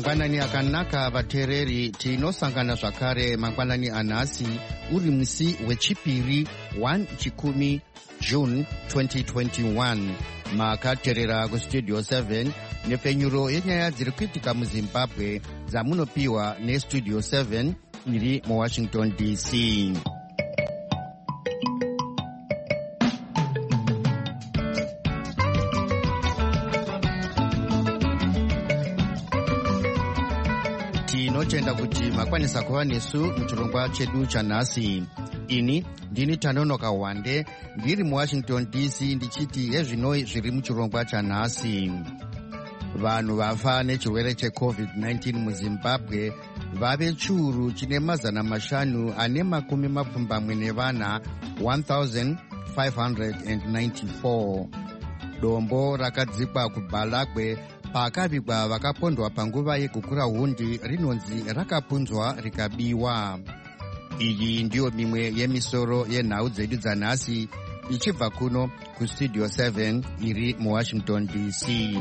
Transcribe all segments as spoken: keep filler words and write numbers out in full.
Mangwanani akanaka vateereri, tinosangana zvakare mangwanani anhasi uri musi wechipiri one chikumi June twenty twenty-one. Makateerera kustudio seven nepfenyuro yenyaya dziri kuitika muZimbabwe dzamunopiwa nestudio seven iri muWashington D C. Tinotenda kuti makwanisa kuva nesu muchirongwa chedu chanhasi. Ini ndini Tanonoka Wande ndiri muWashington D C ndichiti yezvino zviri muchirongwa chanhasi. Vanhu vafa nechirwere checovid nineteen muZimbabwe vave chiuru chine mazana mashanu ane makumi mapfumbamwe nevana one thousand five hundred ninety-four. Dombo rakadzikwa kuBhalagwe pakavigwa vakapondwa panguva yekukura hundi rinonzi rakapunzwa rikabiwa. Iyi ndiyo mimwe yemisoro yenhau dzedu dzanhasi ichibva kuno kustudio seven iri muWashington D C.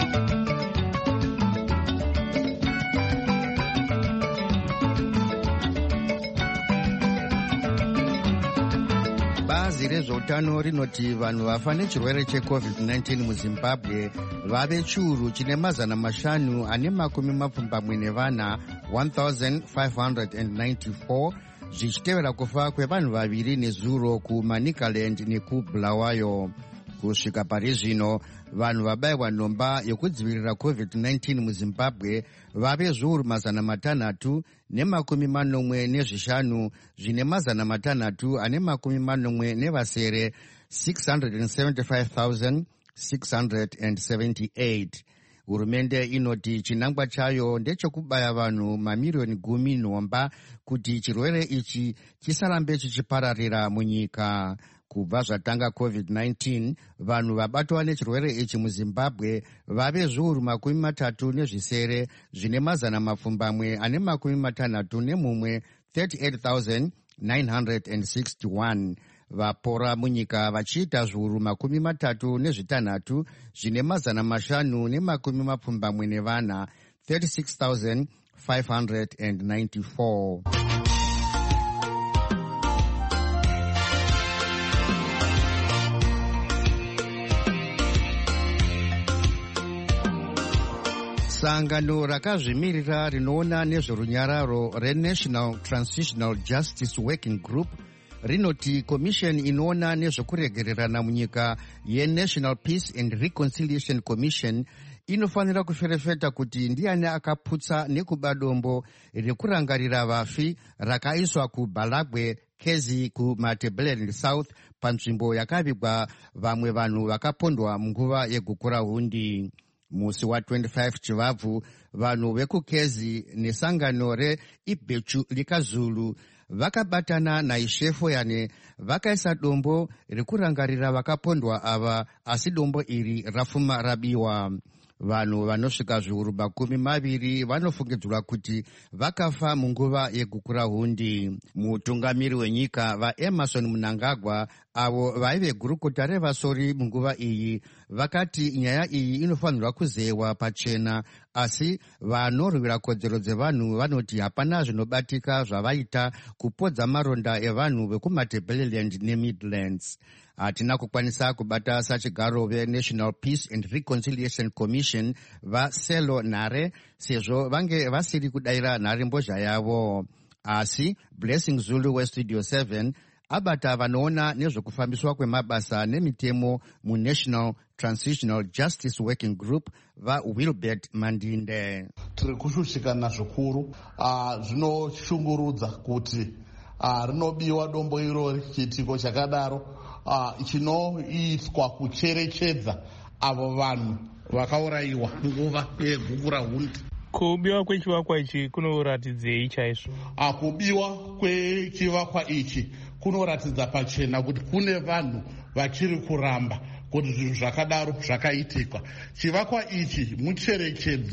Bazi rezveutano rinoti vanhu vafa nechirwere checovid nineteen muZimbabwe vave chiuru chine mazana mashanu ane makumi mapfumbamwe nevana one thousand five hundred ninety-four, zvichitevera kufa kwevanhu vaviri nezuro kuManicaland nekuBulawayo. Kusvika pari zvino vanhu vabayiwa nhomba yokudzivirira covid nineteen muZimbabwe vave zviuru mazana matanhatu nemakumi manomwe nezvishanu zvine mazana matanhatu ane makumi manomwe nevasere six hundred seventy-five thousand six hundred seventy-eight. Hurumende inoti chinangwa chayo ndechekubaya vanhu mamiriyoni gumi nhomba kuti chirwere ichi chisarambe chichipararira munyika. Kubva zvatanga covid nineteen, vanhu vabatwa nechirwere ichi muZimbabwe vave zviuru makumi matatu nezvisere zvine mazana mapfumbamwe ane makumi matanhatu nemumwe thirty-eight thousand nine hundred sixty-one. Vapora munyika vachiita zviuru makumi matatu nezvitanhatu zvine mazana mashanu nemakumi mapfumbamwe nevana thirty-six thousand five hundred ninety-four. Sangano rakazvimirira rinoona nezverunyararo reNational Transitional Justice Working Group rinoti komisheni inoona nezvekuregererana munyika yeNational Peace and Reconciliation Commission inofanira kuferefeta kuti ndiani akaputsa nekuba dombo rekurangarira vafi rakaiswa kuBhalagwe Kezi kuMatabeleland South panzvimbo yakavigwa vamwe vanhu vakapondwa munguva yekukura hundi. Musi wa twenty-five Chivabvu vanhu vekukezi nesangano reIbhechu likazulu vakabatana naIshefoyane vakaisa dombo rekurangarira vakapondwa ava, asi dombo iri rafuma rabiwa. Vanhu vanosvika zviuru makumi maviri vanofungidzwa kuti vakafa munguva yekukura hundi. Mutungamiri wenyika vaEmerson Mnangagwa avo vaive gurukota revasori munguva iyi vakati nyaya iyi inofanirwa kuzeyiwa pachena, asi vanorwira kodzero dzevanhu vanoti hapana zvinobatika zvavaita kupodza maronda evanhu vekuMatabeleland neMidlands. Hatina kukwanisa kubata sachigaro veNational Peace and Reconciliation Commission vaSelo Nhare sezvo vange vasiri kudayira nhare mbozha yavo. Asi Blessing Zulu weStudio seven abata vanoona nezvekufambiswa kwemabasa nemitemo muNational Transitional Justice Working Group vaWilbert Mandinde. Tiri kushushikana zvikuru, zvinoshungurudza kuti rinobiwa dombo irori chiitiko chakadaro Uh, chinoiswa kucherechedza avo vanhu vakaurayiwa nguva yekukura hundi. Kubiwa kwechivakwa ichi kunoratidzei chaizvo? Uh, kubiwa kwechivakwa ichi kunoratidza pachena kuti kune vanhu vachiri kuramba kuti zvinhu zvakadaro zvakaitika. Chivakwa ichi mucherechedzo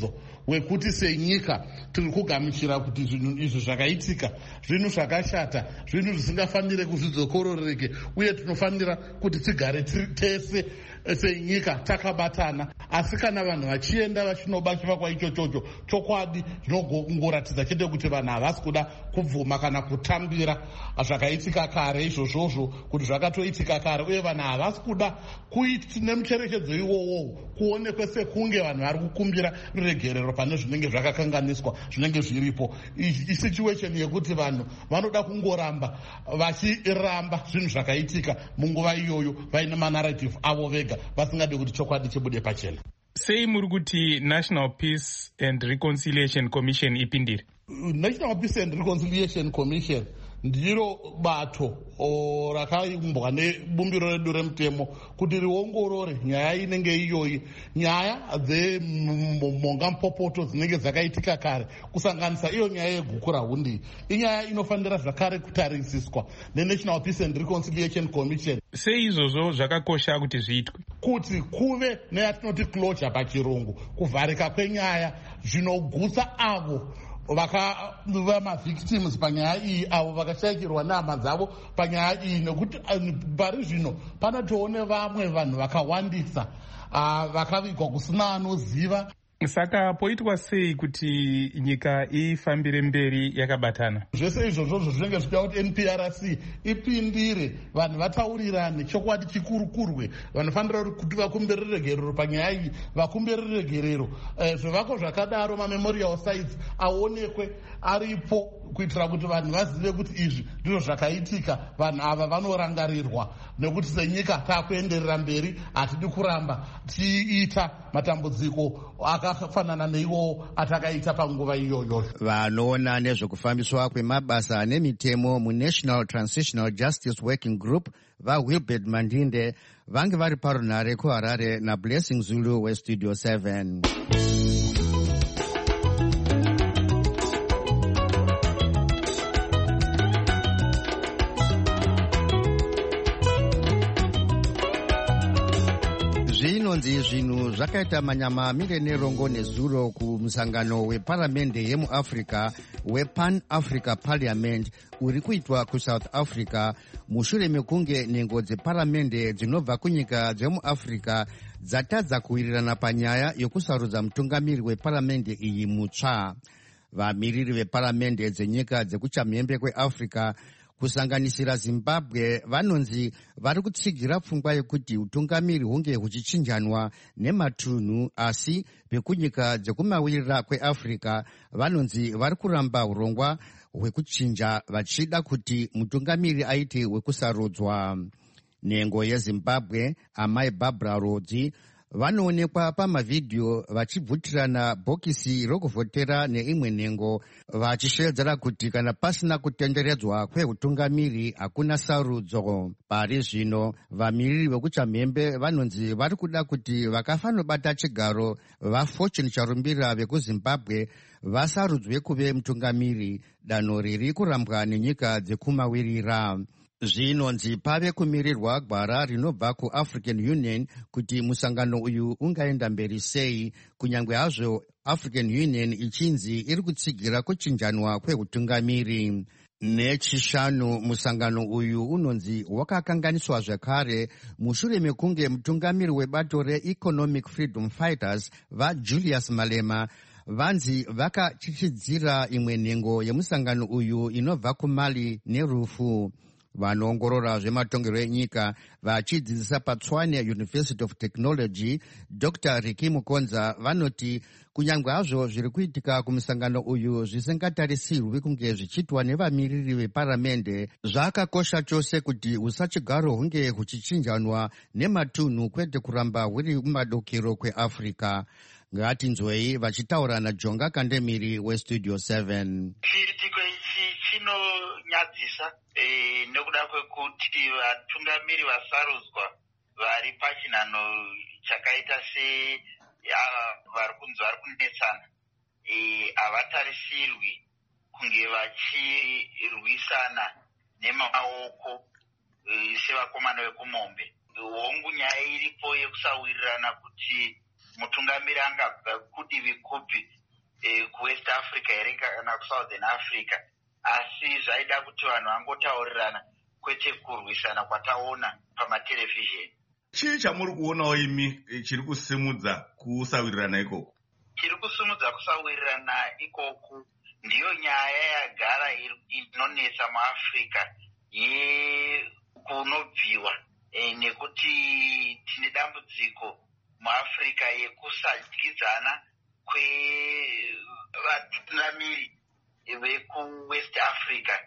wekuti senyika tiri kugamuchira kuti zvinhu izvi zvakaitika zvinhu zvakashata, zvinhu zvisingafanire kuzvidzokororeke, uye tinofanira kuti tigare tese senyika takabatana. Asi kana vanhu vachienda vachinoba chivakwa ichochocho, chokwadi zvinongoratidza chete kuti vanhu havasi kuda kubvuma kana kutambira zvakaitika kare izvozvozvo, kuti zvakatoitika kare, uye vanhu havasi kuda kuita nemucherechedzo iwowo kuonekwe sekunge vanhu vari kukumbira ruregerero pane zvinenge zvakakanganiswa zvinenge zviripo. Isituation yekuti vanhu vanoda kungoramba vachiramba zvinhu zvakaitika munguva iyoyo vaine manarrative avo vega vasingade kuti chokwadi chibude pachena. Sei muri kuti National Peace and Reconciliation Commission ipindire? National Peace and Reconciliation Commission ndiro bato rakaimbwa nebumbiro redu remutemo kuti riongorore nyaya inenge iyoyi, nyaya dzemhonga mupopoto dzinenge dzakaitika kare, kusanganisa iyo nyaya yeguku rahundi. Inyaya inofanira zvakare kutarisiswa neNational Peace and Reconciliation Commission. Sei izvozvo zvakakosha kuti zviitwe? Kuti kuve neyatinoti closure pachirungu, kuvharika kwenyaya zvinogutsa avo vakava mavictims panyaya iyi, avo vakashayikirwa nehama dzavo panyaya iyi, nekuti pari zvino panotoone vamwe vanhu vakawandisa vakavigwa kusina anoziva. Saka poitwa sei kuti nyika ifambire mberi yakabatana? Zvese izvozvozvo zvinenge zvichida kuti N P R C ipindire, vanhu vataurirane, chokwadi chikurukurwe. Vanofanira kuti vakumbire ruregerero panyaya iyi, vakumbire ruregerero. Zvivako zvakadaro, mamemorial sites aonekwe aripo, kuitira kuti vanhu vazive kuti izvi ndizvo zvakaitika, vanhu ava vanorangarirwa, nekuti senyika taakuenderera mberi, hatidi kuramba tiita matambudziko akafanana neiwo atakaita panguva iyoyo. Vanoona nezvekufambiswa kwemabasa nemitemo muNational Transitional Justice Working Group vaWilbert Mandinde vange vari parunare kuHarare naBlessing Zulu weStudio seven. Zvinonzi zvinhu zvakaita manyama mire nerongo nezuro kumusangano weparamende yemuAfrica wePan Africa Parliament uri kuitwa kuSouth Africa mushure mekunge nhengo dzeparamende dzinobva kunyika dzemuAfrica dzatadza kuwirirana panyaya yokusarudza mutungamiri weparamende iyi mutsva. Vamiriri veparamende dzenyika dzekuchamhembe kweAfrica kusanganisira Zimbabwe vanonzi vari kutsigira pfungwa yekuti utungamiri hunge huchichinjanwa nematunhu, asi vekunyika dzekumawirira kweAfrica vanonzi vari kuramba urongwa hwekuchinja vachida kuti mutungamiri aite hwekusarudzwa. Nhengo yeZimbabwe amai Barbara Rodzi vanoonekwa pamavhidhiyo vachibvutirana bhokisi rokuvhotera neimwe nhengo vachishedzera kuti kana pasina kutenderedzwa kweutungamiri hakuna sarudzo. Pari zvino vamiriri vekuchamhembe vanonzi vari kuda kuti vakafanobata chigaro vaFortune Charumbira vekuZimbabwe vasarudzwe kuve mutungamiri, danho riri kurambwa nenyika dzekumawirira. Zvinonzi pave kumirirwa gwara rinobva kuAfrican Union kuti musangano uyu ungaenda mberi sei, kunyange hazvo African Union ichinzi iri kutsigira kuchinjanwa kweutungamiri. Nechishanu musangano uyu unonzi wakakanganiswa zvakare mushure mekunge mutungamiri webato reEconomic Freedom Fighters vaJulius Malema vanzi vakachichidzira imwe nhengo yemusangano uyu inobva kuMali nerufu. Vanoongorora zvematongerwo enyika vachidzidzisa paTshwane University of Technology Doctor Riki Mukonza vanoti kunyange hazvo zviri kuitika kumusangano uyu zvisingatarisirwi kunge zvichiitwa nevamiriri veparamende, zvakakosha chose kuti usachigaro hunge huchichinjanwa nematunhu kwete kuramba huri mumadokero kweAfrica. Ngatinzwei vachitaura naJonga Kandemiri weStudio seven. Chiitiko ichi chinonyadzisa e, nekuda kwekuti vatungamiri vasarudzwa vari pachinhano chakaita se vari kunzi vari kunetsana havatarisirwi kunge vachirwisana nemaoko e, sevakomana vekumombe. Hongu nyaya iripo yekusawirirana kuti mutungamiri angabva kudivi kupi e, kuwest africa here kana kusouthern africa, asi zvaida kuti vanhu vangotaurirana kwete kurwisana kwataona pamaterevhizheni. Chii chamuri kuonawo imi chiri kusimudza kusawirirana ikoko? Chiri kusimudza kusawirirana ikoku ndiyo nyaya yagara inonetsa muAfrica yekunobviwa e, nekuti tine dambudziko muAfrica yekusadyidzana kwevatungamiri vekuwest africa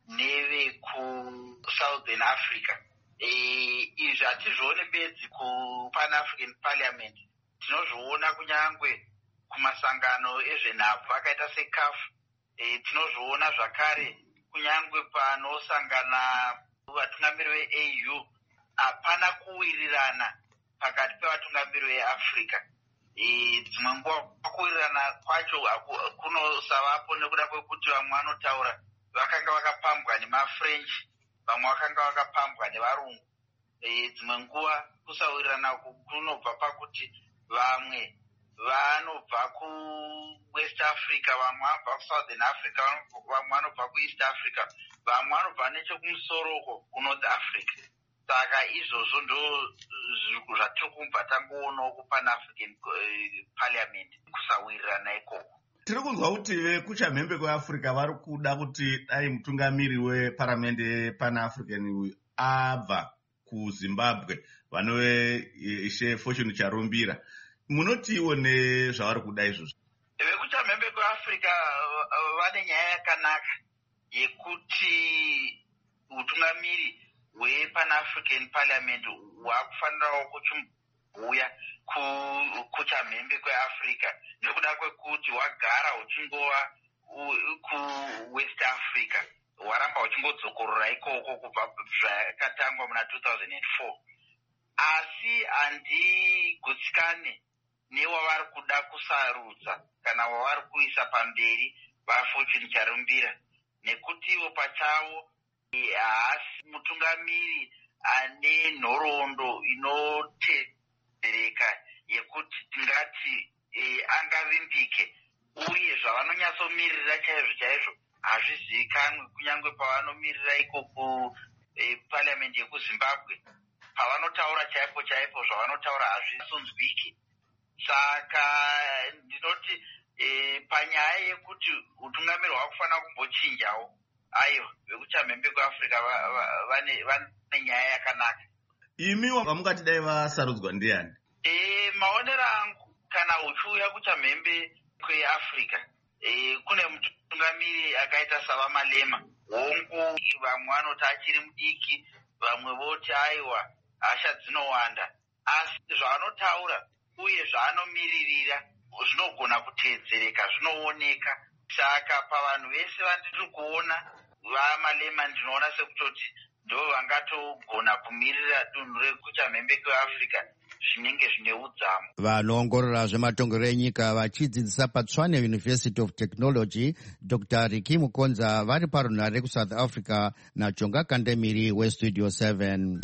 nevekusouthern africa. Izvi hatizvione bedzi kupan-african parliament, tinozviona kunyangwe kumasangano ezvenhabvu akaita sekafu. E, tinozviona zvakare kunyangwe panosangana vatungamiri ve-A U. Hapana kuwirirana pakati pevatungamiri veAfrica. Dzimwe e, nguva kuwirirana kwacho kunosavapo nekuda kwekuti vamwe vanotaura vakanga vakapambwa nemafrench, vamwe vakanga vakapambwa nevarungu. Dzimwe e, nguva kusawirirana kunobva pakuti vamwe vanobva kuwest africa, vamwe vanobva kusouthern africa, vamwe vanobva kueast africa, vamwe vanobva nechekumusoro kunorth africa. Saka izvozvo ndo zvatiri kubva tangoonawo kupan-african parliament, kusawirirana ikoko. Tiri kunzwa kuti vekuchamhembe kweAfrica vari kuda kuti dai mutungamiri weparamende yepan-african uyu abva kuZimbabwe, vanove Ishe Fortune Charumbira. Munotiwo nezvavari kuda izvozvo? Vekuchamhembe kweAfrica vane nyaya yakanaka yekuti utungamiri hwepan-african parliament hwakufanirawo kuchibhuya kuchamhembe kweAfrica, nekuda kwekuti hwagara huchingova kuwest africa, hwaramba huchingodzokorora ikoko kubva zvakatangwa muna two thousand four. Asi handigutsikane newavari kuda kusarudza kana wavari kuisa pamberi vaFortune Charumbira, nekuti ivo pachavo haasi mutungamiri ane nhoroondo inotedzereka yekuti tingati e, angavimbike, uye zvavanonyatsomirira chaizvo chaizvo hazvizivikanwi, kunyangwe pavanomirira iko kuparliament e, yekuZimbabwe, pavanotaura chaipo chaipo zvavanotaura hazvisonzwiki. Saka ndinoti e, panyaya yekuti utungamiri hwakufanira kumbochinjawo, aiwa vekuchamhembe kweAfrica vane va, va, nyaya yakanaka. Imi vamungati dai vasarudzwa ndiani? E, maonero angu kana uchiuya kuchamhembe kweAfrica, e, kune mutungamiri akaita savaMalema hongu, vamwe vanoti achiri mudiki, vamwe voti aiwa hasha dzinowanda, asi zvaanotaura uye zvaanomiririra zvinogona kuteedzereka, zvinooneka. Saka pavanhu vese vandiri kuona vaMalema ndinoona sekutoti ndo vangatogona kumirira dunhu rekuchamhembe kweAfrica zvinenge zvine udzamu. Vanoongorora zvematongerero enyika vachidzidzisa paTshwane University of Technology, Doctor Ricky Mukonza vari parunhare kuSouth Africa naJonga Kandemiri weStudio seven.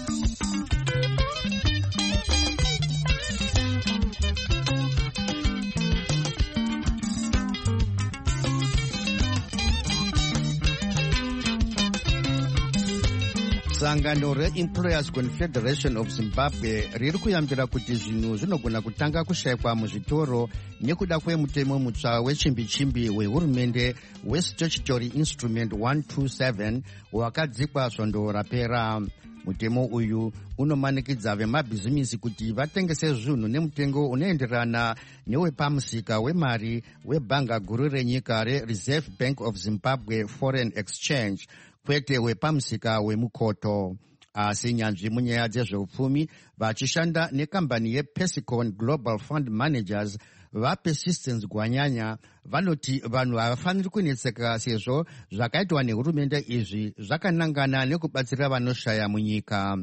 Sangano reEmployers Confederation of Zimbabwe riri kuyambira kuti zvinhu zvinogona kutanga kushayikwa muzvitoro nekuda kwemutemo mutsva wechimbi-chimbi wehurumende weStatutory Instrument one twenty-seven wakadzikwa svondo rapera. Mutemo uyu unomanikidza vemabhizimisi kuti vatengese zvinhu nemutengo unoenderana newepamusika wemari webhanga guru renyika reReserve Bank of Zimbabwe Foreign Exchange, kwete wepamusika wemukoto. Asi nyanzvi munyaya dzezveupfumi vachishanda nekambani yePesicon Global Fund Managers vaPersistence Gwanyanya vanoti vanhu havafaniri kunetseka sezvo zvakaitwa nehurumende izvi zvakanangana nekubatsira vanoshaya munyika.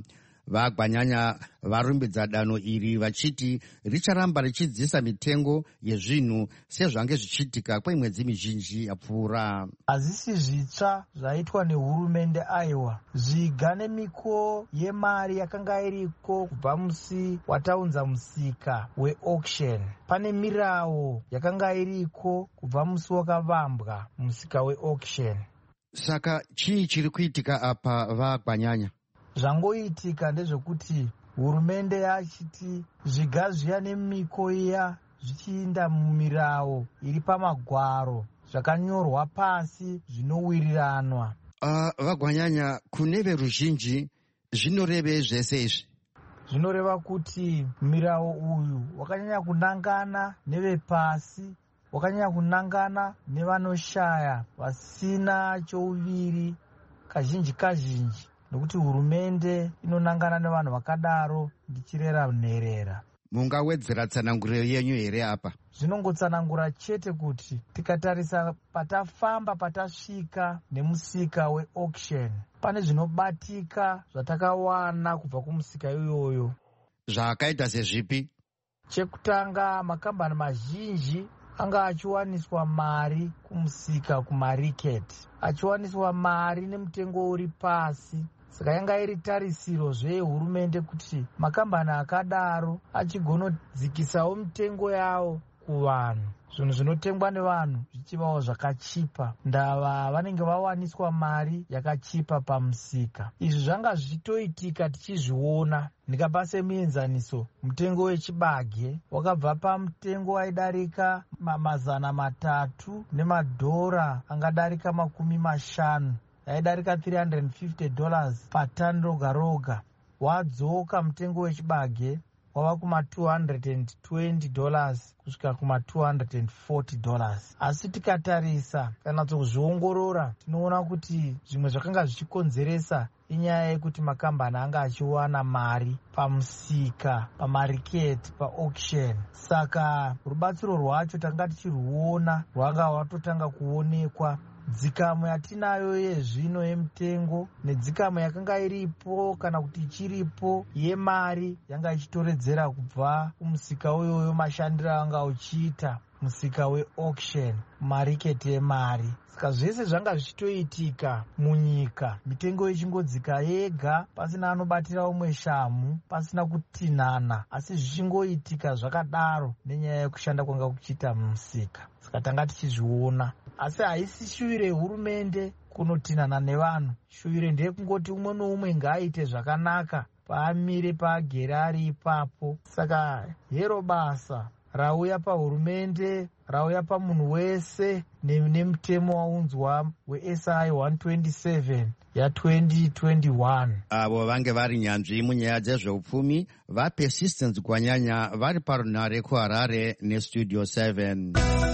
Vagwanyanya varumbidza danho iri vachiti richaramba richidzisa mitengo yezvinhu sezvange zvichiitika kwemwedzi mizhinji yapfuura. Hazisi zvitsva zvaitwa nehurumende aiwa. Zviga nemiko yemari yakanga iriko kubva musi wataunza musika weauction. Pane mirawo yakanga iriko kubva musi wakavambwa musika weauction. Saka chii chiri kuitika apa Vagwanyanya? Zvangoitika ndezvekuti hurumende yachiti zviga zviya nemiko iya zvichiinda mumirawo iri pamagwaro zvakanyorwa pasi zvinowiriranwa. Uh, Vagwanyanya, kune veruzhinji zvinoreve zvese izvi? Zvinoreva kuti mirawo uyu wakanyanya kunangana nevepasi, wakanyanya kunangana nevanoshaya vasina chouviri kazhinji kazhinji, nokuti hurumende inonangana nevanhu vakadaro ndichirera nherera. Mungawedzera tsananguriro yenyu here apa? Zvinongotsanangura chete kuti tikatarisa patafamba patasvika nemusika weauction, pane zvinobatika zvatakawana kubva kumusika iyoyo. Zvakaita sezvipi? Chekutanga, makambani mazhinji anga achiwaniswa mari kumusika, kumariketi, achiwaniswa mari nemutengo uri pasi. Saka yanga iri tarisiro zvehurumende kuti makambani akadaro achigonodzikisawo mitengo yawo kuvanhu, zvinhu zvinotengwa nevanhu zvichivawo zvakachipa, ndava vanenge vawaniswa mari yakachipa pamusika. Izvi zvanga zvichitoitika tichizviona. Ndikapa semuenzaniso, mutengo wechibage wakabva pamutengo waidarika mazana matatu nemadhora angadarika makumi mashanu, aidarika three hundred fifty dollars patani roga roga. Wadzoka mutengo wechibage wava kuma two hundred twenty dollars kusvika kuma two hundred forty dollars. Asi tikatarisa kana kuzviongorora, tinoona kuti zvimwe zvakanga zvichikonzeresa inyaya yekuti makambani anga achiwana mari pamusika, pamariketi, paauction. Saka rubatsiro rwacho tanga tichirwuona rwanga watotanga kuonekwa. Dzikamo yatinayo yezvino yemutengo nedzikamo yakanga iripo kana kuti ichiripo yemari yanga ichitoredzera kubva kumusika uyoyo, mashandiro anga uchiita musika weauction, mariketi emari. Saka zvese zvanga zvichitoitika munyika, mitengo ichingodzika yega pasina anobatira umwe shamu, pasina kutinhana, asi zvichingoitika zvakadaro nenyaya yekushanda kwanga kuchiita mumusika. Saka tanga tichizviona. Asi haisi shuwire hurumende kunotinhana nevanhu. Shuwire ndeyekungoti umwe noumwe ngaaite zvakanaka paamire paagere ari ipapo. Saka hero basa rauya pahurumende, rauya pamunhu wese nemutemo waunzwa weS I one twenty-seven ya twenty twenty-one. Avo vange vari nyanzvi munyaya dzezveupfumi vaPersistence Gwanyanya vari parunhare kuHarare neStudio seven.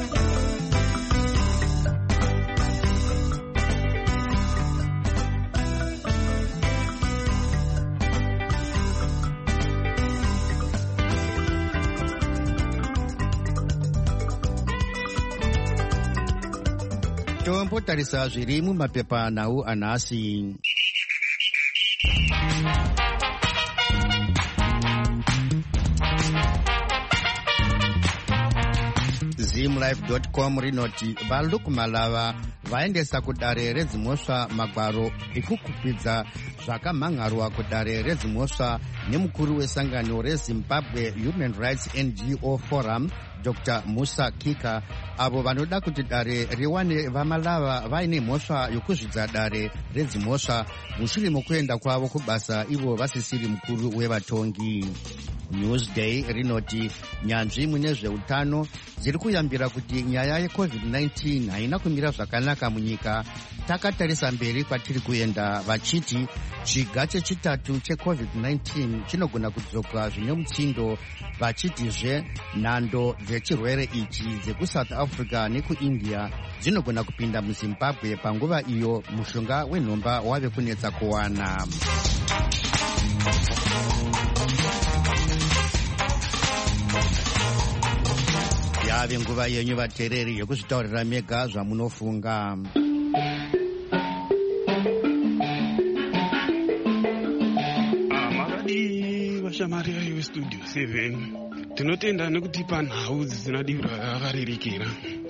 Tombotarisa zviri mumapepa nhau anhasi. zimlife dot com rinoti valuku malava vaendesa kudare redzimhosva magwaro ekukupidza zvakamhangarwa kudare redzimhosva nemukuru wesangano reZimbabwe Human Rights N G O Forum Doctor Musa Kika, avo vanoda kuti dare riwane vamalava vaine mhosva yokuzvidza dare redzimhosva mushure mokuenda kwavo kubasa ivo vasisiri mukuru wevatongi. Newsday rinoti nyanzvi mune zveutano dziri kuyambira kuti nyaya yecovid nineteen haina kumira zvakanaka munyika. Takatarisa mberi kwatiri kuenda vachiti chiga chechitatu checovid nineteen chinogona kudzoka zvine mutsindo, vachitizve nhando dzechirwere ichi dzekuSouth Africa nekuIndia dzinogona kupinda muZimbabwe panguva iyo mushonga wenhomba wave kunetsa kuwana. Yave nguva yenyu vateereri yekuzvitaurira mega zvamunofunga. ashamari yayo westudio seven tinotenda nekutipa nhau dzisina divira yakarerekera.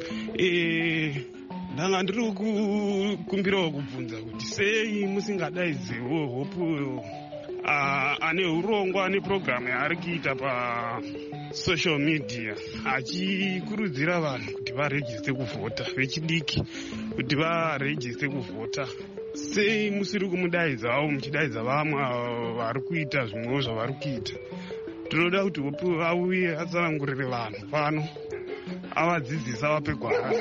Ndanga ndiri kukumbirawo kubvunza kuti sei musingadaidziwo hope ane urongwa nepurogiramu yaari kuita pasocial media achikurudzira vanhu kuti varejiste kuvhota, vechidiki kuti varejiste kuvhota. Sei musiri kumudaidzawo muchidaidza vamwe vari kuita zvimwewo zvavari kuita? Tinoda kuti hope auye atsanangurire vanhu pano, avadzidzisa vape gwara.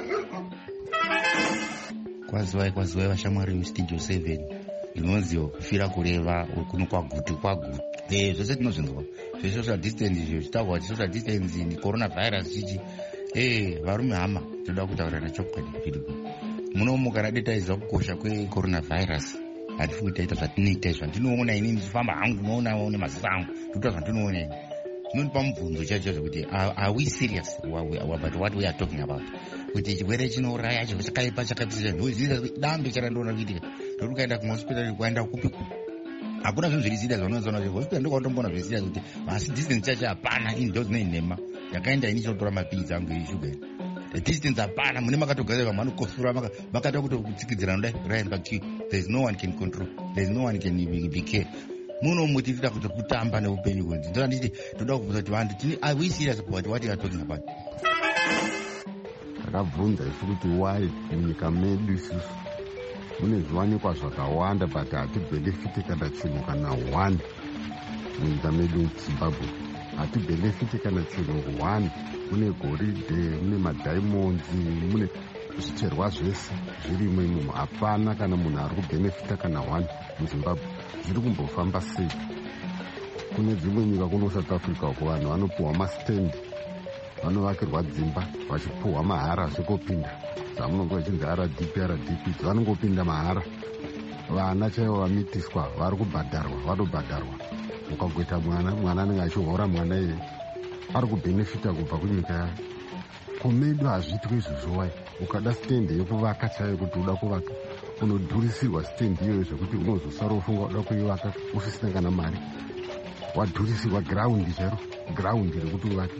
Kwazivai kwazivai vashamwari vestudio seven, inonziwo kufira kureva kuno kwaguti kwaguti. Eh, zvose tinozvinzwa zvesocial distance izvo zvitaurwa kuti social distance ni coronavirus chichi. Eh, varume hama, toda kutaura nechokwadi Philip. Munomuka radetaidzwa kukosha kwecoronavirus. Hatifungi taita zvatinoita izvo. Ndinoona inini ndichifamba hangu ndinoona nemaziso angu. Ndinoita zvandinoona ini. Zvinondipa mubvunzo chacho zvekuti are we serious about what we are talking about? Kuti chirwere chinouraya chiro chakaipa chakapisa ndoziita dambe charandoona kuitika. Ndori kuenda kuhospital kuenda kupi kupi. Hakuna zvinhu zviri serious zvanozoona kuti hospital ndokwatomboona zviri serious kuti asi distance chacho hapana indozi neinhema. Yakaenda ini chinotora mapilisi angu eshuga. Distance hapana, mune makatogara vamwe vanokosora makata kuti kutsikidzira nodai raenda paqueue. There is no one can control. There is no one can be care. Muno muti tida kuti kutamba neupenyu kuti ndoda nditi toda kubvunza kuti vantu tini are we serious about what we are talking about? Takabvunza isu kuti why munyika medu isusu mune zviwanikwa zvakawanda but hatibhenefiti kana chinhu kana one. Munyika medu muZimbabwe hatibhenefiti kana chinhu one. Mune goridhe, mune madiamonds, mune zviterwa zvese zvirimo imomo. Hapana kana munhu ari kubhenefita kana one muZimbabwe. Zviri kumbofamba sei? Kune dzimwe nyika kuno South Africa uko vanhu vanopuhwa mastendi, vanovakirwa dzimba vachipuhwa mahara zvikopinda zvamunonge vachinzi R D P R D P vanongopinda mahara. Vana chaivo vamitiswa vari kubhadharwa, vanobhadharwa. Ukagoita mwana, mwana anenge achihora mwana iye ari kubhenefita kubva kunyika yayo. Kumedu hazviitwi izvozvo wai. Ukada stendi yekuvaka chaiyo kuti uda kuvaka unodhurisirwa stendi iyoyo zvekuti unozosara ufunga uda kuivaka usisina kana mari. Wadhurisirwa ground chero, ground rekuti uvake.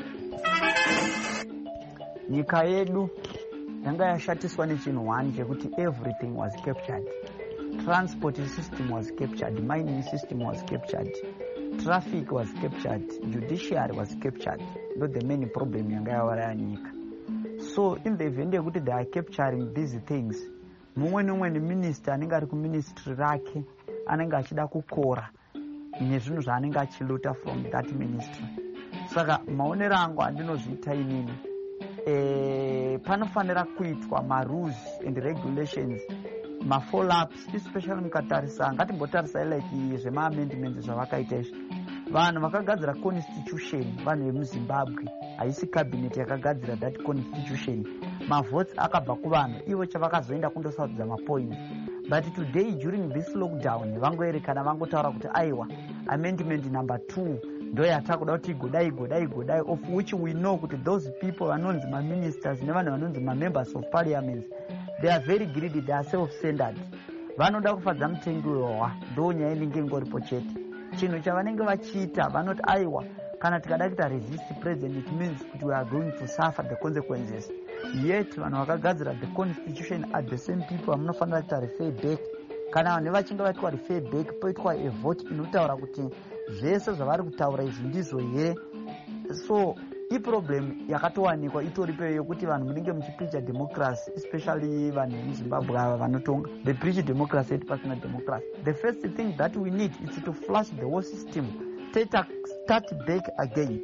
Nyika yedu yanga yashatiswa nechinhu one chekuti everything was captured. Transport system was captured, mining system was captured, traffic was captured, judiciary was captured. Not the main problem yanga yawaraya nyika. So in the event yekuti they are capturing these things, mumwe nomwe minister anenge ari kuministry rake anenge achida kukora nezvinhu zvaanenge achilota from that ministry. Saka maonero angu andinozviita inini, e, panofanira kuitwa ma-rules and regulations, ma-follow-ups, especially mukatarisa, ngatimbotarisa like zvema-amendments zvavakaita izvi. Vanhu vakagadzira constitution, vanhu vemuZimbabwe, haisi cabinet yakagadzira that constitution. Mavotes akabva kuvanhu, ivo chavakazoenda kundosaudza mapoints. But today during this lockdown vangoerekana vangotaura kuti aiwa amendment number two ndo yatakuda kuti igodai igodai igodai, of which we know kuti those people vanonzi ma-ministers nevanhu vanonzi ma-members of parliament, they are very greedy, they are self-centered. Vanoda kufadza mutengi wewa, ndo nyaya inenge ingoripo chete. Chinhu chavanenge vachiita vanoti aiwa kana tikada kuita resist president it means kuti we are going to suffer the consequences. Yet vanhu vakagadzira the constitution are the same people vamunofanira kuita refer back. Kana vanhu vachinge vaitwa refer back poitwa a vote inotaura kuti zvese zvavari kutaura izvi ndizvo here. So iproblem yakatowanikwa itoripo yokuti vanhu munenge muchipreacha democracy, especially vanhu vemuZimbabwe ava vanotonga, they preach democracy eighty percent democracy. The first thing that we need is to flush the whole system, start back again.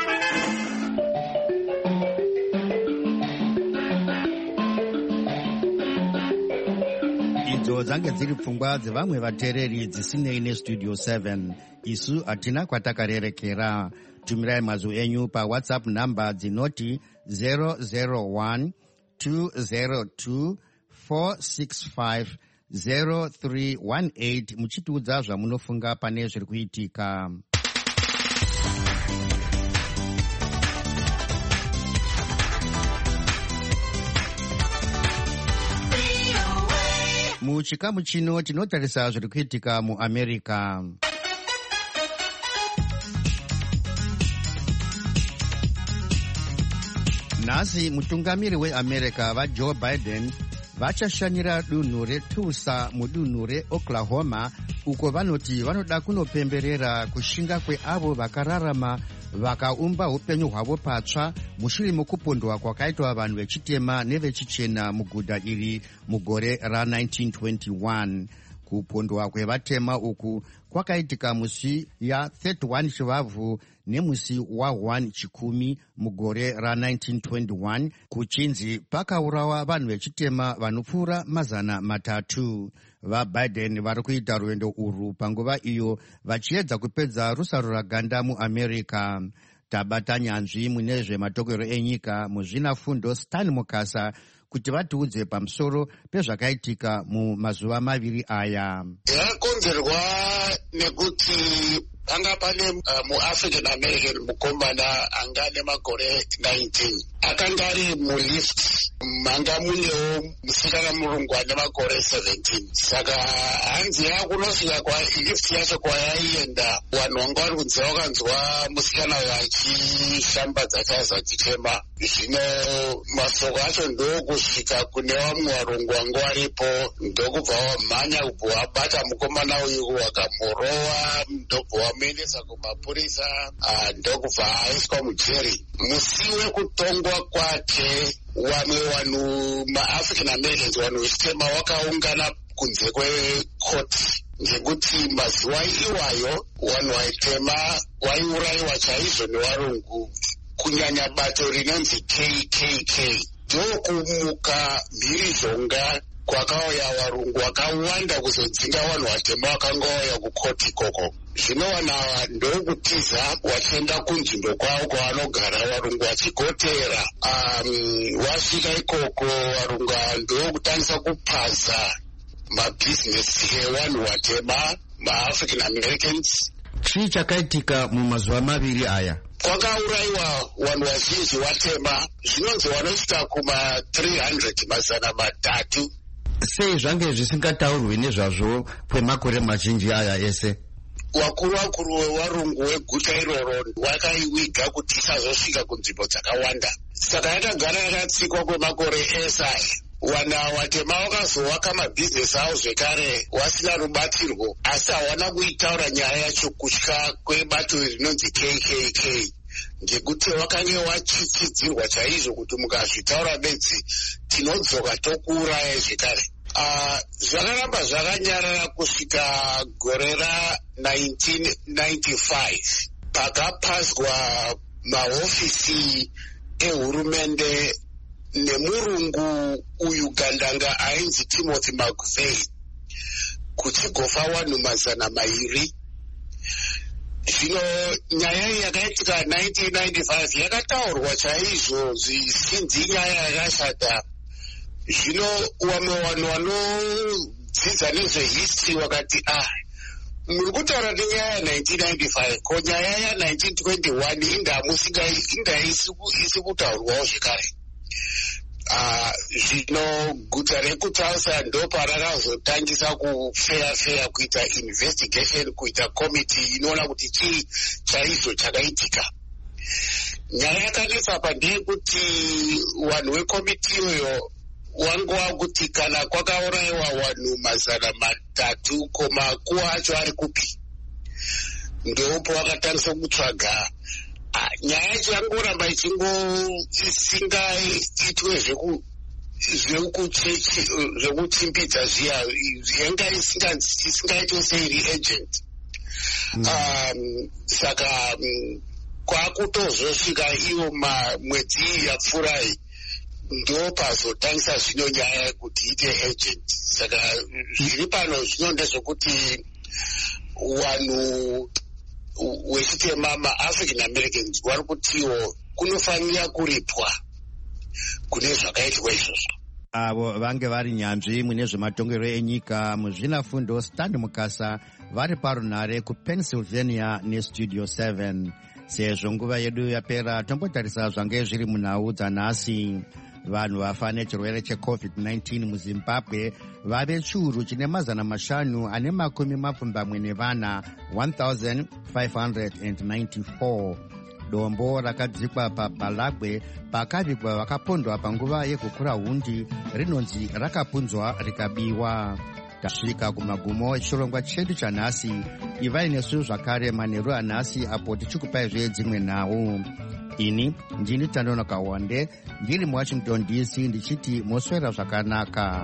Idzo dzange dziri pfungwa dzevamwe vateereri dzisinei nestudio seven. Isu hatina kwatakarerekera. Tumirai mazwi enyu paWhatsApp number dzinoti zero zero one two zero two four six five zero three one eight muchitiudza zvamunofunga pane zviri kuitika. Muchikamu chino tinotarisa zviri kuitika muAmerica. nhasi mutungamiri weamerica vajoe biden vachashanyira dunhu retulsa mudunhu reoklahoma uko vanoti vanoda kunopemberera kushinga kweavo vakararama vakaumba upenyu hwavo patsva mushure mekupondwa kwakaitwa vanhu vechitema nevechichena muguta iri mugore ra-nineteen twenty-one. Kupondwa kwevatema uku kwakaitika musi ya thirty-one chivabvu nemusi wa one chikumi mugore ra-nineteen twenty-one kuchinzi pakaurawa vanhu vechitema vanopfuura mazana matatu. VaBiden vari kuita rwendo urwu panguva iyo vachiedza kupedza rusaro raganda muamerica. Tabata nyanzvi mune zvematokero enyika muzvinafundo Stan Mukasa kuti vatiudze pamusoro pezvakaitika mumazuva maviri aya. Yakonzerwa nekuti anga pane uh, mu-African American mukomana anga nemakore nineteen akanga ari mulift manga munewo musikana murungu ane makore seventeen. Saka hanzi yakunosvika kwalift yacho kwayaienda vanhu vanga vari kunzi vakanzwa musikana vachishambadza chaza chitema. Zvino masoko acho ndokusvika kune vamwe varungu vanga varipo, ndokubva vamhanya kubva vabata mukomana uyu vakamurova, ndobva vamuendesa kumapurisa, ndokubva aiswa mujeri. Musi wekutongwa kwake vamwe vanhu maAfrican Americans vanhu vechitema vakaungana kunze kwekoti ngekuti mazuva iwayo vanhu vaitema vaiurayiwa chaizvo nevarungu, kunyanya bato rinonzi K K K. Ndokumuka mhirizhonga kwakauya varungu vakawanda kuzodzinga vanhu vatema vakanga vauya kukoti ikoko. Zvino vanhu ava ndokutiza vachienda kunzvimbo kwavo kwavanogara, varungu vachigotera. Um, vasvika ikoko varungu ava ndokutangisa kupaza mabhizinesi evanhu vatema maAfrican Americans. Chii chakaitika mumazuva maviri aya? Kwakaurayiwa vanhu vazhinji vatema, zvinonzi vanosvika kuma three hundred, mazana matatu. Sei zvange zvisingataurwi nezvazvo kwemakore mazhinji aya ese? Wakuru wakuru wevarungu weguta iroro wakaiwiga kuti isazosvika kunzvimbo dzakawanda. Saka yakagara yakatsikwa kwemakore ese aya. Wana watema vakazovaka mabhizinesi avo zvekare wasina rubatsirwo, asi hawana kuitaura nyaya yacho kutya kwebato rinonzi K K K, ngekuti wakange wachichidzirwa chaizvo kuti mukazvitaura bedzi tinodzoka tokuuraya zvekare. Uh, zvakaramba zvakanyarara kusvika gore ra-nineteen ninety-five pakapazwa mahofisi ehurumende nemurungu uugandanga ainzi Timothy McVeigh kuchigofa vanhu mazana mairi. Zvino nyaya iyi yakaitika nineteen ninety-five yakataurwa chaizvo zvisinzi nyaya yakashata. Zvino vamwe vanhu vanodzidza nezvehistory wakati ah, muri kutaura nenyaya ya nineteen ninety-five, ko nyaya ya nineteen twenty-one inda isi kutaurwawo zvekare. Uh, zvino guta rekutausa ndo parakazotangisa kufeya feya kuita investigation, kuita committee inoona kuti chii chaizvo chakaitika. Nyaya yakanesa pa ndeyekuti vanhu vekomiti iyoyo wangova kuti kana kwakaurayiwa vanhu mazana matatu ko makuva acho ari kupi. Ndopo wakatangisa kutsvaga nyaya yacho yangoramba ichingoisingaitwe zvekuchimbidza zviya, yanga isingaitwe seiri agent. Um, saka um, kwakutozosvika iwo mwedzi yapfurai ndo pazotangisa zvino nyaya yekuti ite agent. Saka zviri pano zvino ndezvokuti vanhu wechitema maAfrican Americans vari kutiwo kunofanira kuripwa kune zvakaitwa izvozvo. Avo vange vari nyanzvi mune zvematongero enyika muzvinafundo Stand Mukasa vari parunhare kuPennsylvania nestudio seven. Sezvo nguva yedu yapera tombotarisa zvange zviri munhau dzanhasi. Vanhu vafa nechirwere checovid nineteen muzimbabwe vave chiuru chine mazana mashanu ane makumi mapfumbamwe nevana one thousand five hundred ninety-four. dombo rakadzikwa paBalagwe pakavigwa vakapondwa panguva yekukura hundi rinonzi rakapunzwa rikabiwa. Tasvika kumagumo echirongwa chedu chanhasi. Ivai nesu zvakare manheru anhasi apo tichikupai zvedzimwe nhau. Ini ndini Tanonoka Wande ndiri muWashington D C ndichiti moswera zvakanaka.